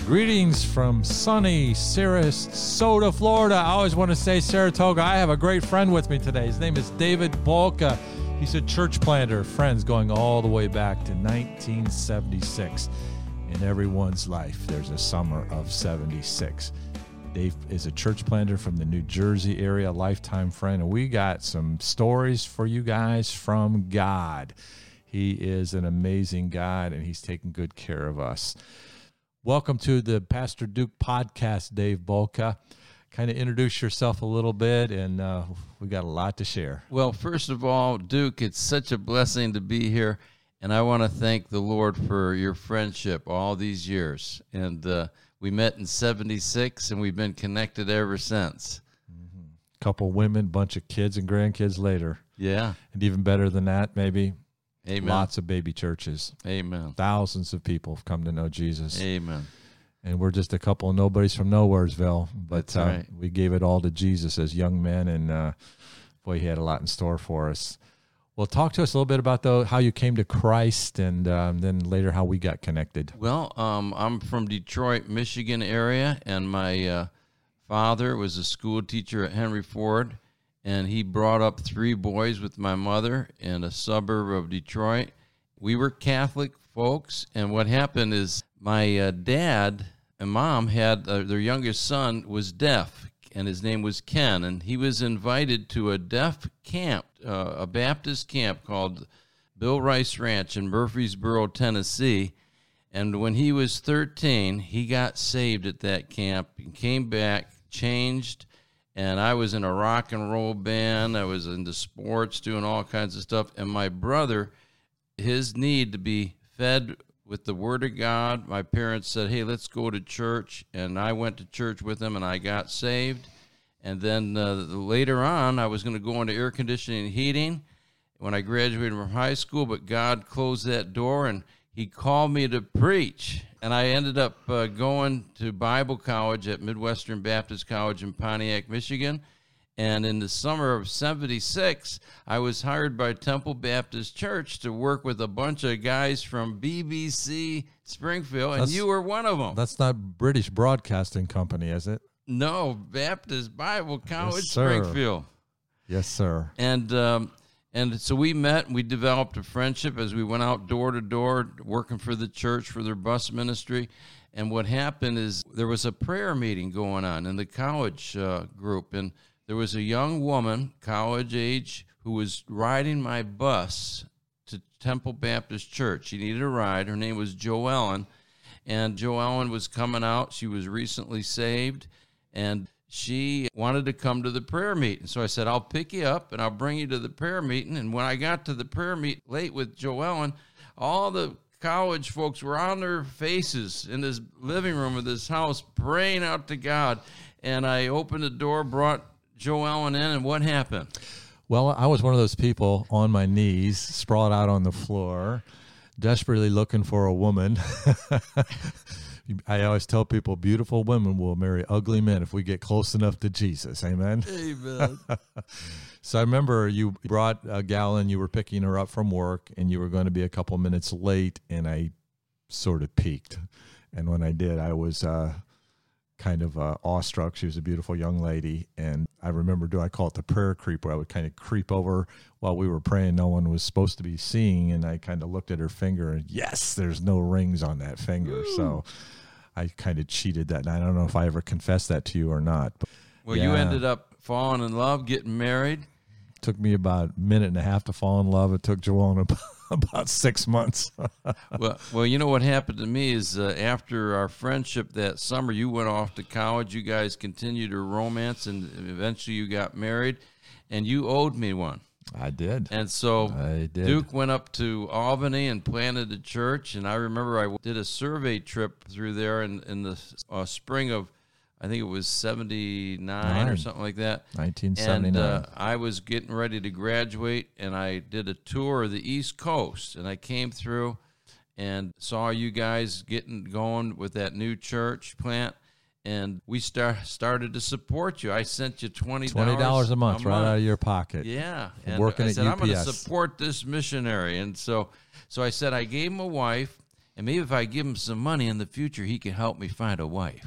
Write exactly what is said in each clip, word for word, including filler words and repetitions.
Greetings from sunny Sarasota, Florida. I always want to say Saratoga. I have a great friend with me today. His name is David Bolka. He's a church planter, friends going all the way back to nineteen seventy-six. In everyone's life, there's a summer of seventy-six. Dave is a church planter from the New Jersey area, lifetime friend, and we got some stories for you guys from God. He is an amazing God, and he's taking good care of us. Welcome to the Pastor Duke podcast, Dave Bolka. Kind of introduce yourself a little bit, and uh, we got a lot to share. Well, first of all, Duke, it's such a blessing to be here, and I want to thank the Lord for your friendship all these years. And uh, we met in seventy-six, and we've been connected ever since. Mm-hmm. Couple women, bunch of kids and grandkids later. Yeah. And even better than that, maybe. Amen. Lots of baby churches. Amen. Thousands of people have come to know Jesus. Amen. And we're just a couple of nobodies from Nowheresville, but uh, right. we gave it all to Jesus as young men, and uh, boy, he had a lot in store for us. Well, talk to us a little bit about though how you came to Christ, and um, then later how we got connected. Well, um, I'm from Detroit, Michigan area, and my uh, father was a school teacher at Henry Ford. And he brought up three boys with my mother in a suburb of Detroit. We were Catholic folks, and what happened is my uh, dad and mom had, uh, their youngest son was deaf, and his name was Ken, and he was invited to a deaf camp, uh, a Baptist camp called Bill Rice Ranch in Murfreesboro, Tennessee. And when he was thirteen, he got saved at that camp and came back, changed. And I was in a rock and roll band. I was into sports, doing all kinds of stuff. And my brother, his need to be fed with the Word of God, my parents said, hey, let's go to church. And I went to church with him, and I got saved. And then uh, later on, I was going to go into air conditioning and heating when I graduated from high school, but God closed that door, and he called me to preach. And I ended up uh, going to Bible college at Midwestern Baptist College in Pontiac, Michigan. And in the summer of seventy-six, I was hired by Temple Baptist Church to work with a bunch of guys from B B C Springfield, and that's, you were one of them. That's not British Broadcasting Company, is it? No, Baptist Bible College, yes, sir. Springfield. Yes, sir. And um, And so we met, and we developed a friendship as we went out door to door working for the church, for their bus ministry. And what happened is there was a prayer meeting going on in the college uh, group, and there was a young woman, college age, who was riding my bus to Temple Baptist Church. She needed a ride. Her name was Joellen, and Joellen was coming out. She was recently saved, and she wanted to come to the prayer meeting. So I said, I'll pick you up and I'll bring you to the prayer meeting. And when I got to the prayer meet late with Joellen, all the college folks were on their faces in this living room of this house praying out to God. And I opened the door, brought Joellen in, and what happened? Well, I was one of those people on my knees, sprawled out on the floor, desperately looking for a woman. I always tell people beautiful women will marry ugly men if we get close enough to Jesus. Amen. Amen. So I remember you brought a gal in, you were picking her up from work, and you were going to be a couple minutes late, and I sort of peeked. And when I did, I was uh, kind of uh, awestruck. She was a beautiful young lady, and I remember, do I call it the prayer creep, where I would kind of creep over while we were praying. No one was supposed to be seeing, and I kind of looked at her finger, and yes, there's no rings on that finger. Ooh. So I kind of cheated that night. I don't know if I ever confessed that to you or not. But well, yeah. You ended up falling in love, getting married. It took me about a minute and a half to fall in love. It took Joellen about, about six months. well, well, you know what happened to me is uh, after our friendship that summer, you went off to college. You guys continued your romance, and eventually you got married, and you owed me one. I did. And so I did. Duke went up to Albany and planted a church. And I remember I did a survey trip through there in, in the uh, spring of, I think it was seventy-nine Nine. Or something like that. nineteen seventy-nine. And uh, I was getting ready to graduate, and I did a tour of the East Coast. And I came through and saw you guys getting going with that new church plant. And we start, started to support you. I sent you twenty dollars, twenty dollars a month, a right month. out of your pocket. Yeah. From and working I at said, U I'm P S. going to support this missionary. And so so I said, I gave him a wife, and maybe if I give him some money in the future, he can help me find a wife.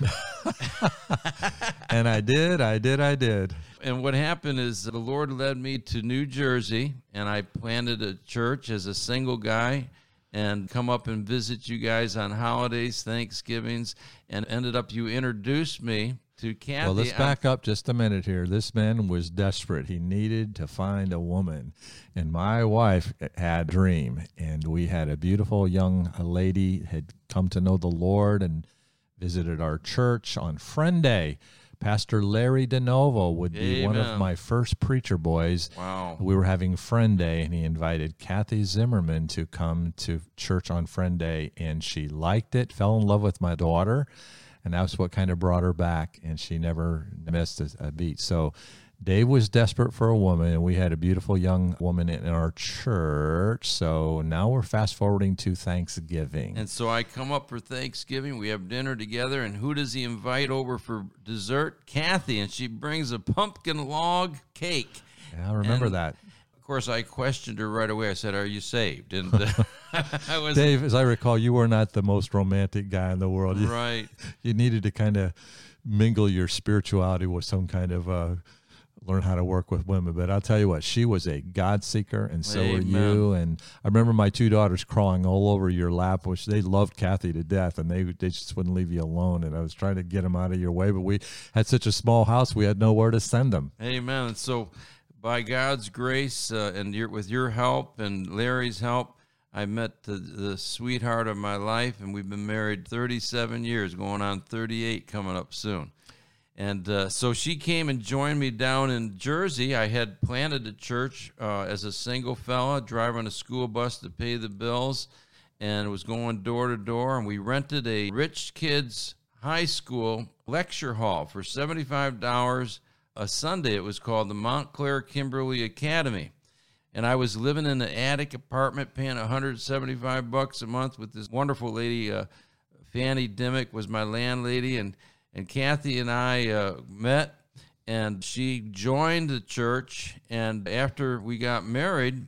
And I did, I did, I did. And what happened is the Lord led me to New Jersey, and I planted a church as a single guy and come up and visit you guys on holidays, Thanksgivings, and ended up you introduced me to Kathy. Well, let's back up just a minute here. This man was desperate. He needed to find a woman. And my wife had a dream, and we had a beautiful young lady had come to know the Lord and visited our church on Friend Day. Pastor Larry DeNovo would be Amen. one of my first preacher boys. Wow. We were having Friend Day, and he invited Kathy Zimmerman to come to church on Friend Day, and she liked it, fell in love with my daughter, and that's what kind of brought her back, and she never missed a, a beat. So Dave was desperate for a woman, and we had a beautiful young woman in our church. So now we're fast forwarding to Thanksgiving. And so I come up for Thanksgiving. We have dinner together, and who does he invite over for dessert? Kathy, and she brings a pumpkin log cake. Yeah, I remember And, that. Of course, I questioned her right away. I said, "Are you saved?" And uh, I was Dave, as I recall, you were not the most romantic guy in the world. You, right. you needed to kind of mingle your spirituality with some kind of uh, learn how to work with women. But I'll tell you what, she was a God seeker, and so were Amen. you. And I remember my two daughters crawling all over your lap, which they loved Kathy to death, and they they just wouldn't leave you alone. And I was trying to get them out of your way, but we had such a small house, we had nowhere to send them. Amen. And so, by God's grace uh, and your, with your help and Larry's help, I met the, the sweetheart of my life, and we've been married thirty-seven years, going on thirty-eight coming up soon. And uh, so she came and joined me down in Jersey. I had planted a church uh, as a single fella, driving a school bus to pay the bills, and was going door to door. And we rented a rich kids' high school lecture hall for seventy-five dollars a Sunday. It was called the Montclair Kimberly Academy. And I was living in an attic apartment, paying one hundred seventy-five bucks a month with this wonderful lady, uh, Fanny Dimmick was my landlady, and And Kathy and I uh, met, and she joined the church. And after we got married,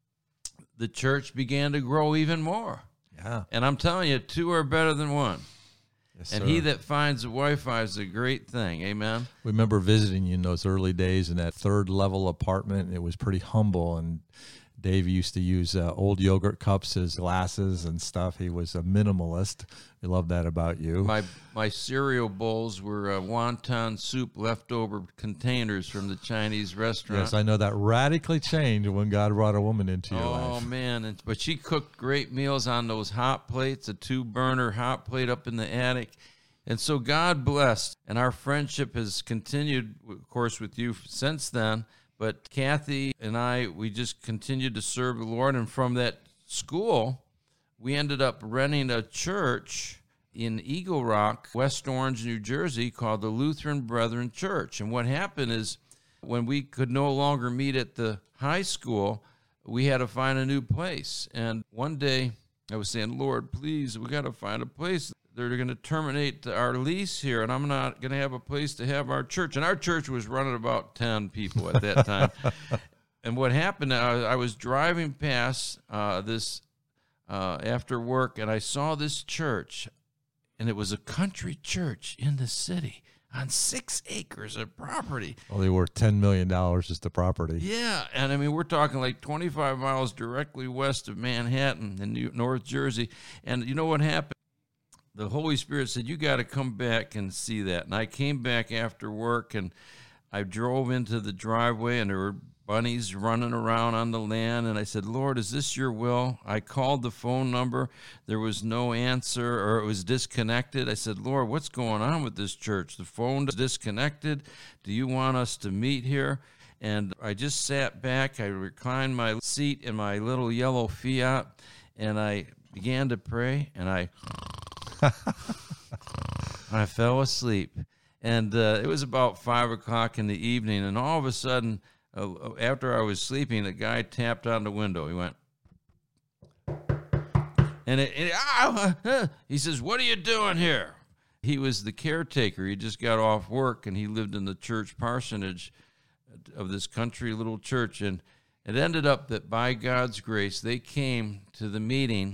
the church began to grow even more. Yeah. And I'm telling you, two are better than one. Yes, And sir. he that finds a wife finds a great thing. Amen. We remember visiting you in those early days in that third level apartment. It was pretty humble, and Dave used to use uh, old yogurt cups as glasses and stuff. He was a minimalist. We love that about you. My my cereal bowls were uh, wonton soup leftover containers from the Chinese restaurant. Yes, I know that radically changed when God brought a woman into your Oh, life. man. And, but she cooked great meals on those hot plates, a two-burner hot plate up in the attic. And so God blessed, and our friendship has continued, of course, with you since then. But Kathy and I, we just continued to serve the Lord. And from that school, we ended up renting a church in Eagle Rock, West Orange, New Jersey, called the Lutheran Brethren Church. And what happened is when we could no longer meet at the high school, we had to find a new place. And one day I was saying, Lord, please, we got to find a place. They're going to terminate our lease here, and I'm not going to have a place to have our church. And our church was running about ten people at that time. And what happened, I, I was driving past uh, this uh, after work, and I saw this church, and it was a country church in the city on six acres of property. Well, they were ten million dollars just the property. Yeah, and I mean, we're talking like twenty-five miles directly west of Manhattan in New- North Jersey. And you know what happened? The Holy Spirit said, you got to come back and see that. And I came back after work, and I drove into the driveway, and there were bunnies running around on the land. And I said, Lord, is this your will? I called the phone number. There was no answer, or it was disconnected. I said, Lord, what's going on with this church? The phone is disconnected. Do you want us to meet here? And I just sat back. I reclined my seat in my little yellow Fiat, and I began to pray, and I... I fell asleep, and uh, it was about five o'clock in the evening, and all of a sudden, uh, after I was sleeping, a guy tapped on the window. He went, and it, it ah, uh, he says, what are you doing here? He was the caretaker. He just got off work, and he lived in the church parsonage of this country little church, and it ended up that by God's grace, they came to the meeting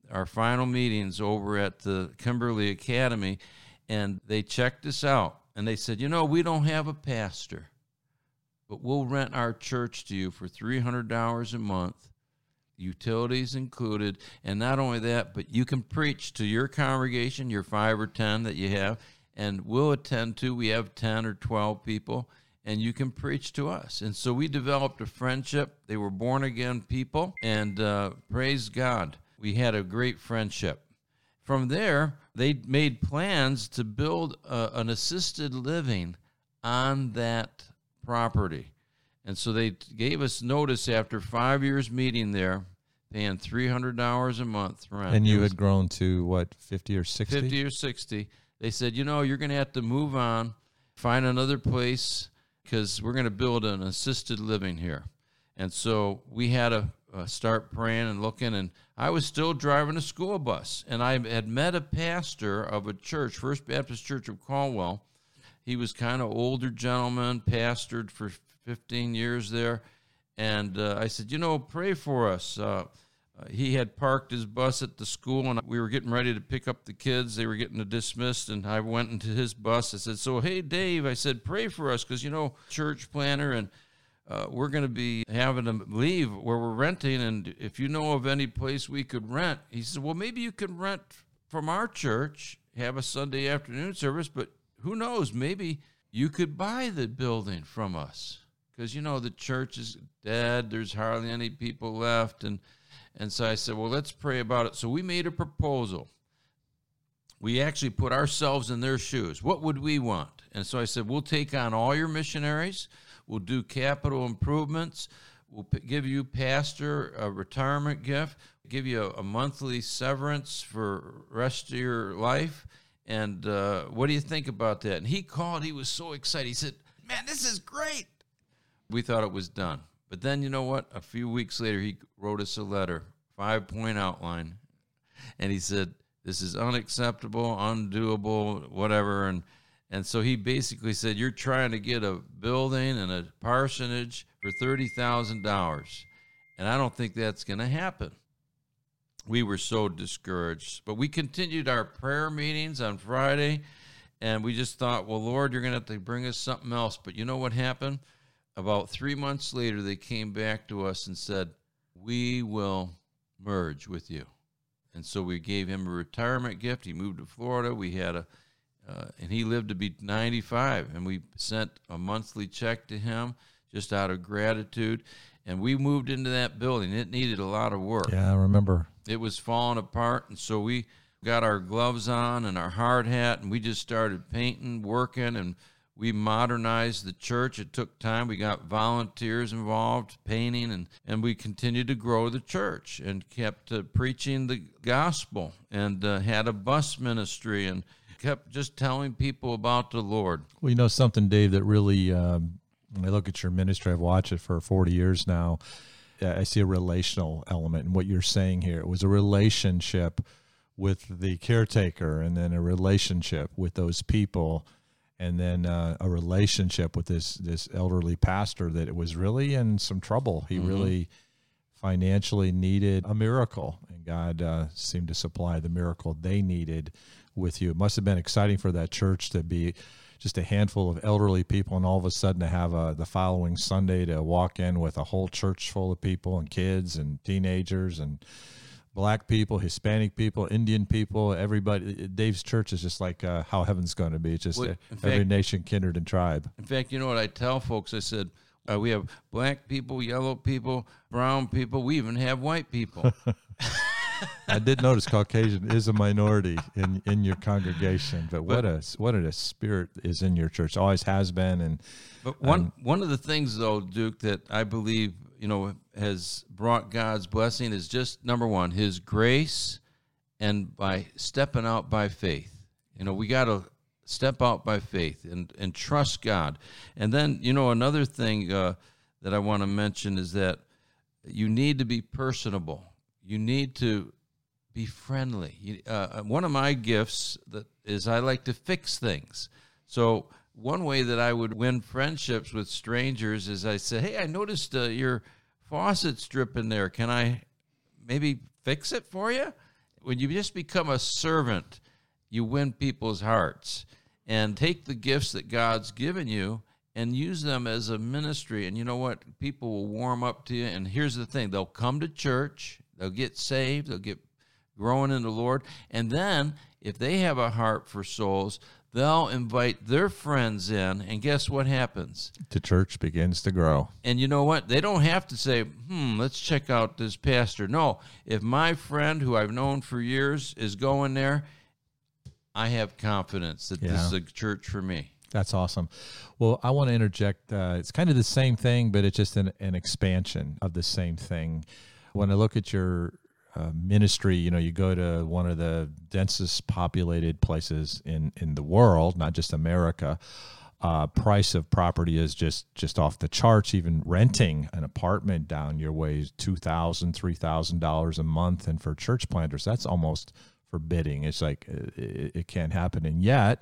our final meetings over at the Kimberly Academy, and they checked us out. And they said, you know, we don't have a pastor, but we'll rent our church to you for three hundred dollars a month, utilities included. And not only that, but you can preach to your congregation, your five or ten that you have, and we'll attend to. We have ten or twelve people, and you can preach to us. And so we developed a friendship. They were born-again people, and uh, praise God, we had a great friendship. From there, they made plans to build a, an assisted living on that property. And so they gave us notice after five years meeting there, paying three hundred dollars a month rent. And you had grown to, what, fifty or sixty? fifty or sixty. They said, you know, you're going to have to move on, find another place, because we're going to build an assisted living here. And so we had to uh, start praying and looking, and I was still driving a school bus. And I had met a pastor of a church, First Baptist Church of Caldwell. He was kind of older gentleman, pastored for fifteen years there. And uh, I said, you know, pray for us. Uh, uh, he had parked his bus at the school, and we were getting ready to pick up the kids. They were getting dismissed, and I went into his bus. I said, so, hey, Dave, I said, pray for us, because, you know, church planner, and uh, we're going to be having to leave where we're renting, and if you know of any place we could rent. He said, well, maybe you can rent from our church, have a Sunday afternoon service, but who knows, maybe you could buy the building from us. Because, you know, the church is dead. There's hardly any people left. And and so I said, well, let's pray about it. So we made a proposal. We actually put ourselves in their shoes. What would we want? And so I said, we'll take on all your missionaries. We'll do capital improvements. We'll p- give you, pastor, a retirement gift. Give you a, a monthly severance for the rest of your life. And uh, what do you think about that? And he called. He was so excited. He said, man, this is great. We thought it was done. But then, you know what? A few weeks later, he wrote us a letter, five-point outline, and he said, this is unacceptable, undoable, whatever. And and so he basically said, you're trying to get a building and a parsonage for thirty thousand dollars, and I don't think that's going to happen. We were so discouraged. But we continued our prayer meetings on Friday, and we just thought, well, Lord, you're going to have to bring us something else. But you know what happened? About three months later, they came back to us and said, we will merge with you. And so we gave him a retirement gift. He moved to Florida. We had a, uh, and he lived to be ninety-five. And we sent a monthly check to him just out of gratitude. And we moved into that building. It needed a lot of work. Yeah, I remember. It was falling apart. And so we got our gloves on and our hard hat, and we just started painting, working, and we modernized the church. It took time. We got volunteers involved, painting, and, and we continued to grow the church and kept uh, preaching the gospel and uh, had a bus ministry and kept just telling people about the Lord. Well, you know something, Dave, that really, um, when I look at your ministry, I've watched it for forty years now, I see a relational element in what you're saying here. It was a relationship with the caretaker, and then a relationship with those people, and then uh, a relationship with this this elderly pastor that was really in some trouble. He mm-hmm. really financially needed a miracle, and God uh, seemed to supply the miracle they needed with you. It must have been exciting for that church to be just a handful of elderly people, and all of a sudden to have a, the following Sunday to walk in with a whole church full of people and kids and teenagers and Black people, Hispanic people, Indian people, everybody. Dave's church is just like uh, how heaven's going to be. It's just well, every fact, nation, kindred, and tribe. In fact, you know what I tell folks? I said, uh, we have black people, yellow people, brown people. We even have white people. I did notice Caucasian is a minority in, in your congregation, but what but, a what a spirit is in your church. Always has been. And but one um, one of the things, though, Duke, that I believe you know has brought God's blessing is just number one, His grace, and by stepping out by faith. You know, we got to step out by faith and and trust God. And then you know another thing uh, that I want to mention is that you need to be personable. You need to be friendly. You, uh, one of my gifts that is I like to fix things. So one way that I would win friendships with strangers is I say, hey, I noticed uh, your faucet's dripping there. Can I maybe fix it for you? When you just become a servant, you win people's hearts. And take the gifts that God's given you and use them as a ministry. And you know what? People will warm up to you. And here's the thing. They'll come to church. They'll get saved. They'll get growing in the Lord. And then if they have a heart for souls, they'll invite their friends in. And guess what happens? The church begins to grow. And you know what? They don't have to say, hmm, let's check out this pastor. No, if my friend who I've known for years is going there, I have confidence that Yeah. this is a church for me. That's awesome. Well, I want to interject. Uh, it's kind of the same thing, but it's just an, an expansion of the same thing. When I look at your uh, ministry, you know, you go to one of the densest populated places in, in the world, not just America. Uh, price of property is just, just off the charts. Even renting an apartment down your way is two thousand dollars, three thousand dollars a month. And for church planters, that's almost forbidding. It's like it, it can't happen. And yet,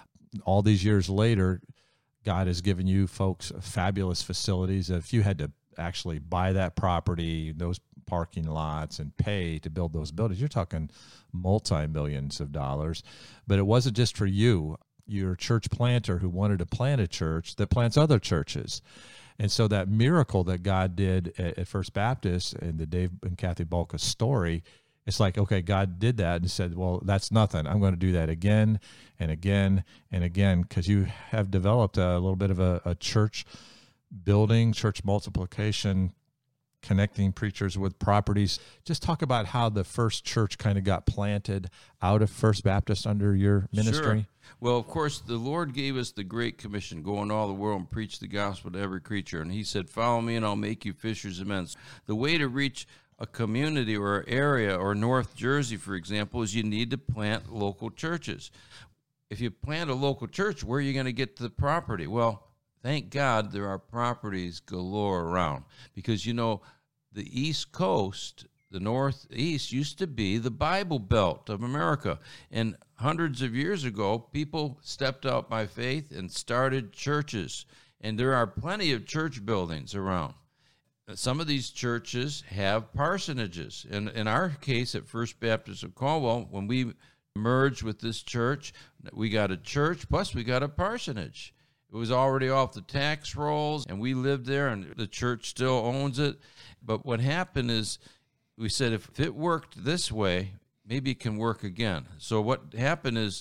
all these years later, God has given you folks fabulous facilities. If you had to actually buy that property, those parking lots, and pay to build those buildings, you're talking multi-millions of dollars. But it wasn't just for you. You're a church planter who wanted to plant a church that plants other churches. And so that miracle that God did at, at First Baptist in the Dave and Kathy Bulka story, it's like, okay, God did that and said, well, that's nothing. I'm going to do that again and again and again, because you have developed a little bit of a, a church building, church multiplication, connecting preachers with properties. Just talk about how the first church kind of got planted out of First Baptist under your ministry. Sure. Well, of course, the Lord gave us the Great Commission, go into all the world and preach the gospel to every creature. And he said, follow me and I'll make you fishers of men. The way to reach a community or area or North Jersey, for example, is you need to plant local churches. If you plant a local church, where are you going to get to the property? Well, thank God there are properties galore around, because, you know, the East Coast, the Northeast, used to be the Bible Belt of America. And hundreds of years ago, people stepped out by faith and started churches. And there are plenty of church buildings around. Some of these churches have parsonages. And in our case at First Baptist of Caldwell, when we merged with this church, we got a church, plus we got a parsonage. It was already off the tax rolls, and we lived there, and the church still owns it. But what happened is we said, if it worked this way, maybe it can work again. So what happened is,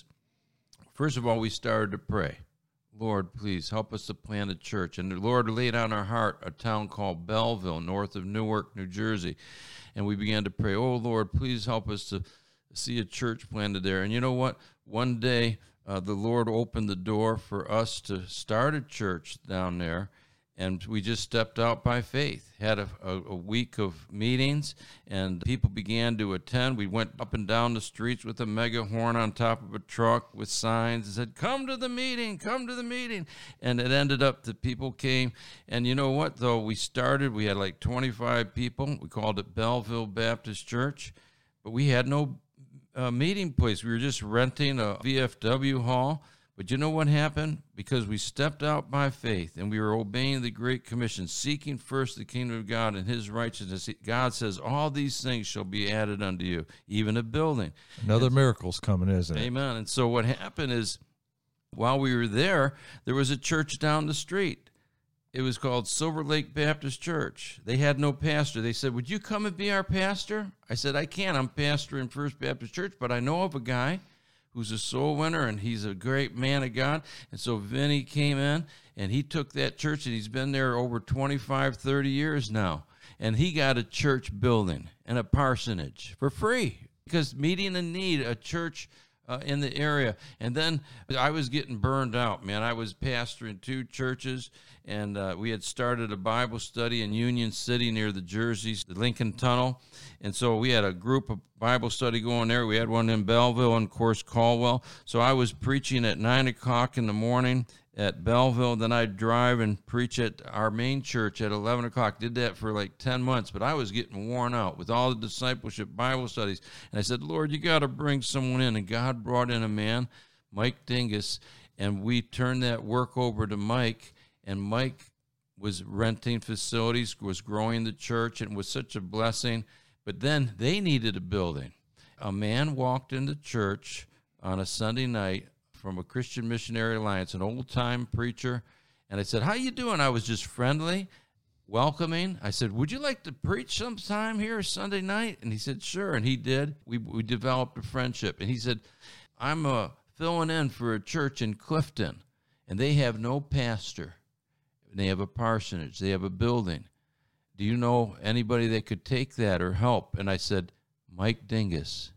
first of all, we started to pray. Lord, please help us to plant a church. And the Lord laid on our heart a town called Belleville, north of Newark, New Jersey. And we began to pray, oh, Lord, please help us to see a church planted there. And you know what? One day, uh, the Lord opened the door for us to start a church down there. And we just stepped out by faith, had a, a, a week of meetings, and people began to attend. We went up and down the streets with a megaphone on top of a truck with signs and said, come to the meeting, come to the meeting. And it ended up that people came. And you know what, though? We started, we had like twenty-five people. We called it Belleville Baptist Church, but we had no uh, meeting place. We were just renting a V F W hall. But you know what happened? Because we stepped out by faith and we were obeying the Great Commission, seeking first the kingdom of God and his righteousness. God says, all these things shall be added unto you, even a building. Another and, miracle's coming, isn't it? Amen. And so what happened is, while we were there, there was a church down the street. It was called Silver Lake Baptist Church. They had no pastor. They said, would you come and be our pastor? I said, I can't. I'm pastor in First Baptist Church, but I know of a guy who's a soul winner, and he's a great man of God. And so Vinny came in, and he took that church, and he's been there over twenty-five, thirty years now. And he got a church building and a parsonage for free, because meeting a need, a church uh, in the area. And then I was getting burned out, man. I was pastoring two churches, and uh, we had started a Bible study in Union City near the Jerseys, the Lincoln Tunnel. And so we had a group of Bible study going there. We had one in Belleville and, of course, Caldwell. So I was preaching at nine o'clock in the morning at Belleville. Then I'd drive and preach at our main church at eleven o'clock. Did that for like ten months. But I was getting worn out with all the discipleship Bible studies. And I said, Lord, you got to bring someone in. And God brought in a man, Mike Dingus, and we turned that work over to Mike. And Mike was renting facilities, was growing the church, and was such a blessing. But then they needed a building. A man walked into church on a Sunday night from a Christian Missionary Alliance, an old-time preacher, and I said, "How you doing?" I was just friendly, welcoming. I said, "Would you like to preach sometime here Sunday night?" And he said, "Sure," and he did. We we developed a friendship, and he said, "I'm uh, filling in for a church in Clifton, and they have no pastor. They have a parsonage. They have a building. Do you know anybody that could take that or help?" And I said, "Mike Dingus.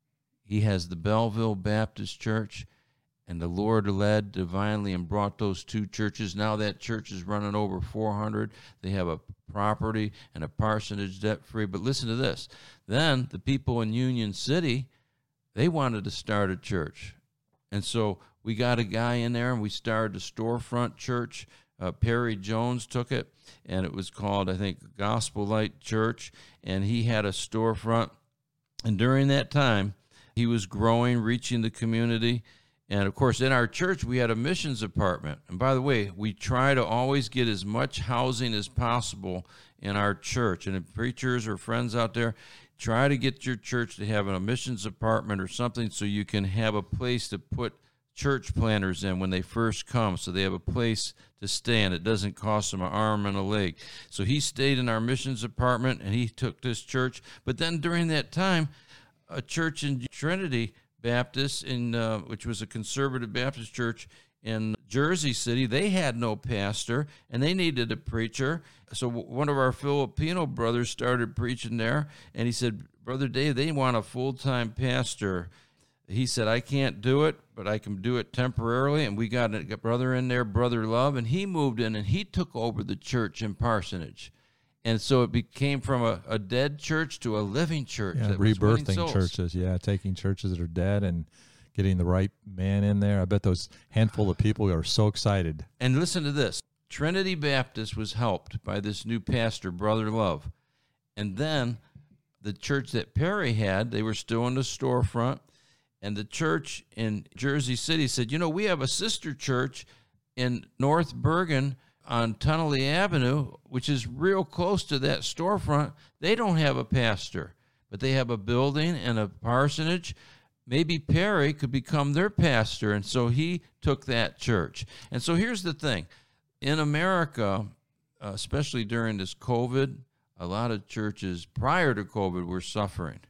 He has the Belleville Baptist Church, and the Lord led divinely and brought those two churches. Now that church is running over four hundred. They have a property and a parsonage debt-free." But listen to this. Then the people in Union City, they wanted to start a church. And so we got a guy in there, and we started a storefront church. Uh, Perry Jones took it, and it was called, I think, Gospel Light Church, and he had a storefront. And during that time, he was growing, reaching the community. And, of course, in our church, we had a missions department. And, by the way, we try to always get as much housing as possible in our church. And if preachers or friends out there, try to get your church to have a missions department or something so you can have a place to put church planners in when they first come, so they have a place to stay, and it doesn't cost them an arm and a leg. So he stayed in our missions department, and he took this church. But then during that time, a church in Trinity Baptist, in uh, which was a conservative Baptist church in Jersey City, they had no pastor, and they needed a preacher. So one of our Filipino brothers started preaching there, and he said, "Brother Dave, they want a full-time pastor." He said, "I can't do it, but I can do it temporarily." And we got a brother in there, Brother Love, and he moved in, and he took over the church in Parsonage. And so it became from a, a dead church to a living church. Yeah, that was winning rebirthing souls. churches. Yeah, taking churches that are dead and getting the right man in there. I bet those handful of people are so excited. And listen to this. Trinity Baptist was helped by this new pastor, Brother Love. And then the church that Perry had, they were still in the storefront. And the church in Jersey City said, "You know, we have a sister church in North Bergen on Tunnelly Avenue, which is real close to that storefront. They don't have a pastor, but they have a building and a parsonage. Maybe Perry could become their pastor." And so he took that church. And so here's the thing. In America, uh, especially during this COVID, a lot of churches prior to COVID were suffering.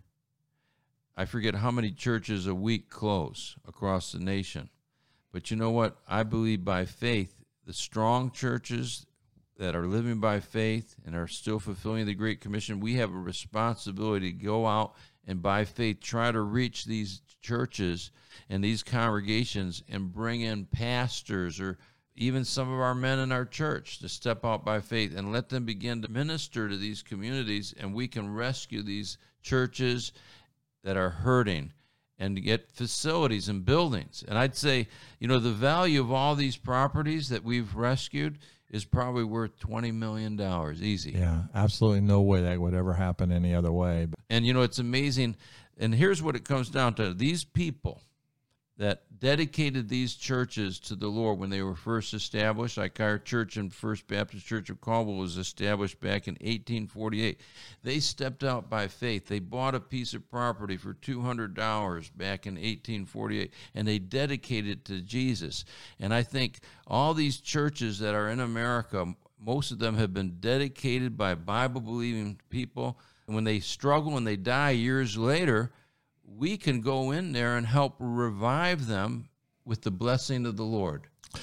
I forget how many churches a week close across the nation. But you know what? I believe by faith, the strong churches that are living by faith and are still fulfilling the Great Commission, we have a responsibility to go out and by faith try to reach these churches and these congregations and bring in pastors or even some of our men in our church to step out by faith and let them begin to minister to these communities, and we can rescue these churches that are hurting and to get facilities and buildings. And I'd say, you know, the value of all these properties that we've rescued is probably worth twenty million dollars, easy. Yeah, absolutely no way that would ever happen any other way. And, you know, it's amazing. And here's what it comes down to. These people that dedicated these churches to the Lord when they were first established, like our church in First Baptist Church of Caldwell was established back in eighteen forty-eight. They stepped out by faith. They bought a piece of property for two hundred dollars back in eighteen forty-eight, and they dedicated it to Jesus. And I think all these churches that are in America, most of them have been dedicated by Bible-believing people. And when they struggle and they die years later, we can go in there and help revive them with the blessing of the Lord.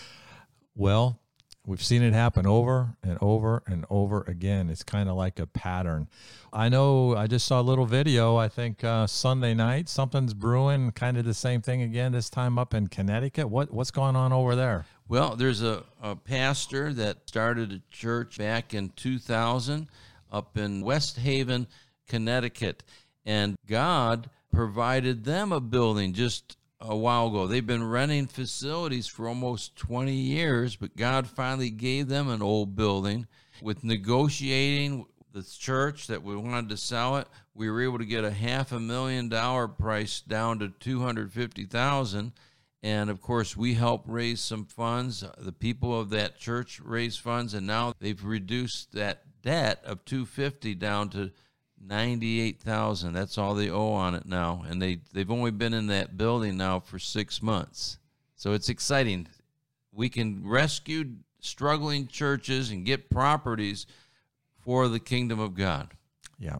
Well, we've seen it happen over and over and over again. It's kind of like a pattern. I know I just saw a little video, I think uh, Sunday night, something's brewing, kind of the same thing again, this time up in Connecticut. What What's going on over there? Well, there's a, a pastor that started a church back in two thousand up in West Haven, Connecticut, and God provided them a building just a while ago. They've been renting facilities for almost twenty years, but God finally gave them an old building. With negotiating the church that we wanted to sell it, we were able to get a half a million dollar price down to two hundred fifty thousand dollars. And of course, we helped raise some funds. The people of that church raised funds, and now they've reduced that debt of two hundred fifty thousand dollars down to ninety-eight thousand dollars. That's all they owe on it now. And they, they've only been in that building now for six months. So it's exciting. We can rescue struggling churches and get properties for the kingdom of God. Yeah.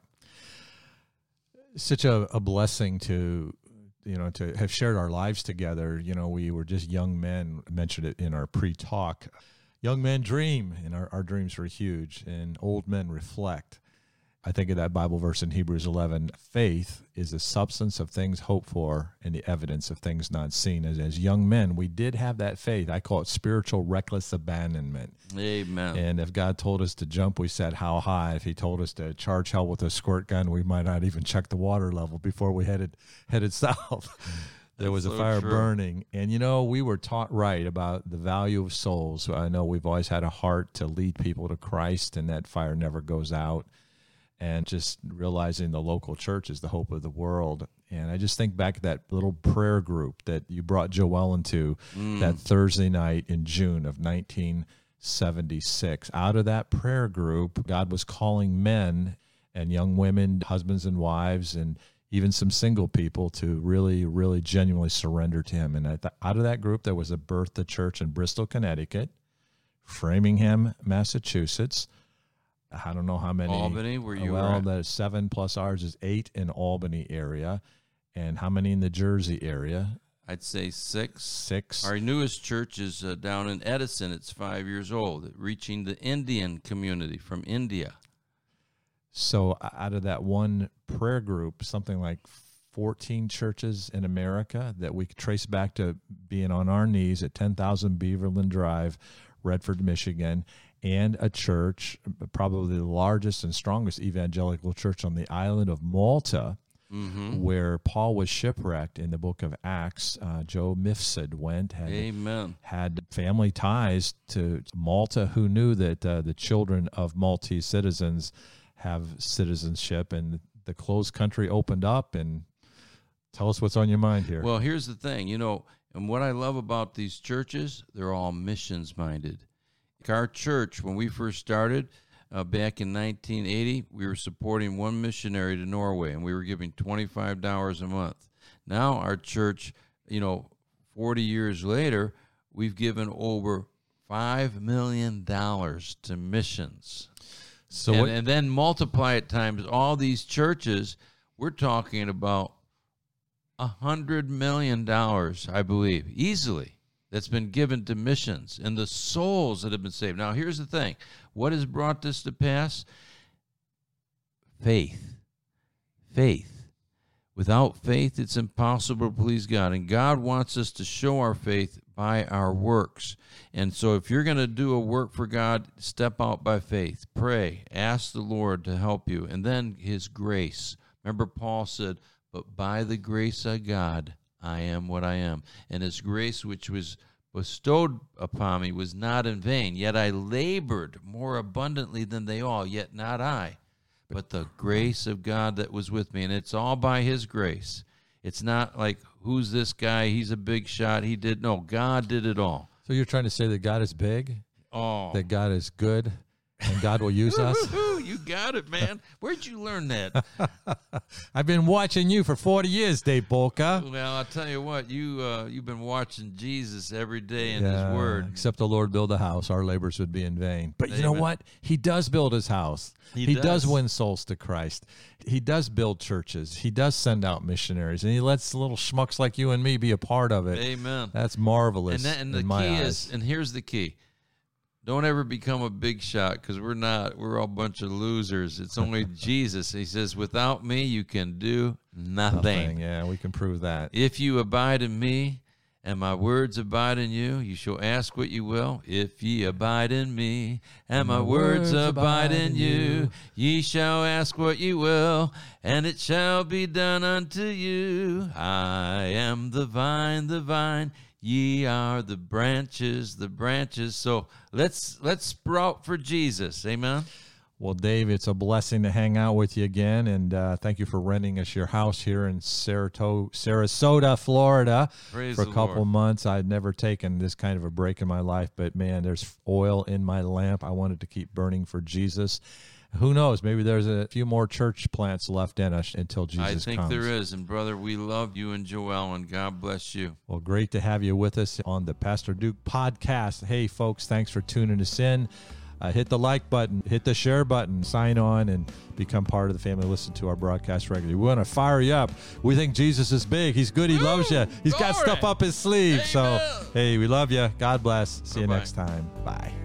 Such a, a blessing to, you know, to have shared our lives together. You know, we were just young men, I mentioned it in our pre-talk. Young men dream, and our, our dreams are huge, and old men reflect. I think of that Bible verse in Hebrews eleven, faith is the substance of things hoped for and the evidence of things not seen. As, as young men, we did have that faith. I call it spiritual reckless abandonment. Amen. And if God told us to jump, we said, how high? If he told us to charge hell with a squirt gun, we might not even check the water level before we headed headed south. There was That's a so fire true. burning. And, you know, we were taught right about the value of souls. I know we've always had a heart to lead people to Christ, and that fire never goes out. And just realizing the local church is the hope of the world. And I just think back to that little prayer group that you brought Joel into Mm. that Thursday night in June of nineteen seventy-six. Out of that prayer group, God was calling men and young women, husbands and wives, and even some single people to really, really genuinely surrender to him. And at the, out of that group, there was a birth to church in Bristol, Connecticut, Framingham, Massachusetts. I don't know how many. Albany, where you well, were at? the seven plus ours is eight in Albany area. And how many in the Jersey area? I'd say six. Six. Our newest church is uh, down in Edison. It's five years old, reaching the Indian community from India. So out of that one prayer group, something like fourteen churches in America that we trace back to being on our knees at ten thousand Beaverland Drive, Redford, Michigan, and a church, probably the largest and strongest evangelical church on the island of Malta, Mm-hmm. where Paul was shipwrecked in the book of Acts. Uh, Joe Mifsud went, had, Amen. had family ties to Malta, who knew that uh, the children of Maltese citizens have citizenship, and the closed country opened up. And tell us what's on your mind here. Well, here's the thing, you know, and what I love about these churches, they're all missions-minded. Our church, when we first started uh, back in nineteen eighty, we were supporting one missionary to Norway, and we were giving twenty-five dollars a month. Now our church, you know, forty years later, we've given over five million dollars to missions. So and, what, and then multiply it times all these churches, we're talking about a hundred million dollars, I believe, easily, that's been given to missions and the souls that have been saved. Now, here's the thing. What has brought this to pass? Faith. Faith. Without faith, it's impossible to please God. And God wants us to show our faith by our works. And so if you're going to do a work for God, step out by faith. Pray. Ask the Lord to help you. And then his grace. Remember, Paul said, but by the grace of God, I am what I am. And his grace, which was bestowed upon me, was not in vain. Yet I labored more abundantly than they all, yet not I, but the grace of God that was with me. And it's all by his grace. It's not like, who's this guy? He's a big shot. He did. No, God did it all. so you're trying to say that God is big, Oh. that God is good, and God will use us? You got it, man. Where'd you learn that? I've been watching you for forty years, Dave Bolka. Well, I'll tell you what. You, uh, you've been watching Jesus every day in Yeah, his word. Except the Lord build a house, our labors would be in vain. But you know Amen. what? He does build his house. He does. does. win souls to Christ. He does build churches. He does send out missionaries. And he lets little schmucks like you and me be a part of it. Amen. That's marvelous And, that, and the in my key eyes. is, and here's the key. Don't ever become a big shot, because we're not. We're all a bunch of losers. It's only Jesus. He says, without me, you can do nothing. Nothing. Yeah, we can prove that. If you abide in me, and my words abide in you, you shall ask what you will. If ye abide in me, and my words abide in you, ye shall ask what ye will, and it shall be done unto you. I am the vine, the vine. Ye are the branches, the branches. So let's let's sprout for Jesus. Amen. Well, Dave, it's a blessing to hang out with you again, and uh, thank you for renting us your house here in Saratoga, Sarasota, Florida, Praise for a the couple Lord. months. I'd never taken this kind of a break in my life, but man, there's oil in my lamp. I wanted to keep burning for Jesus. Who knows? Maybe there's a few more church plants left in us until Jesus comes. I think comes. there is. And, brother, we love you and Joelle, and God bless you. Well, great to have you with us on the Pastor Duke podcast. Hey, folks, thanks for tuning us in. Uh, hit the like button, hit the share button, sign on, and become part of the family. Listen to our broadcast regularly. We want to fire you up. We think Jesus is big. He's good. He Woo! loves you. He's Glory! got stuff up his sleeve. Amen. So, hey, we love you. God bless. See Bye-bye. you next time. Bye.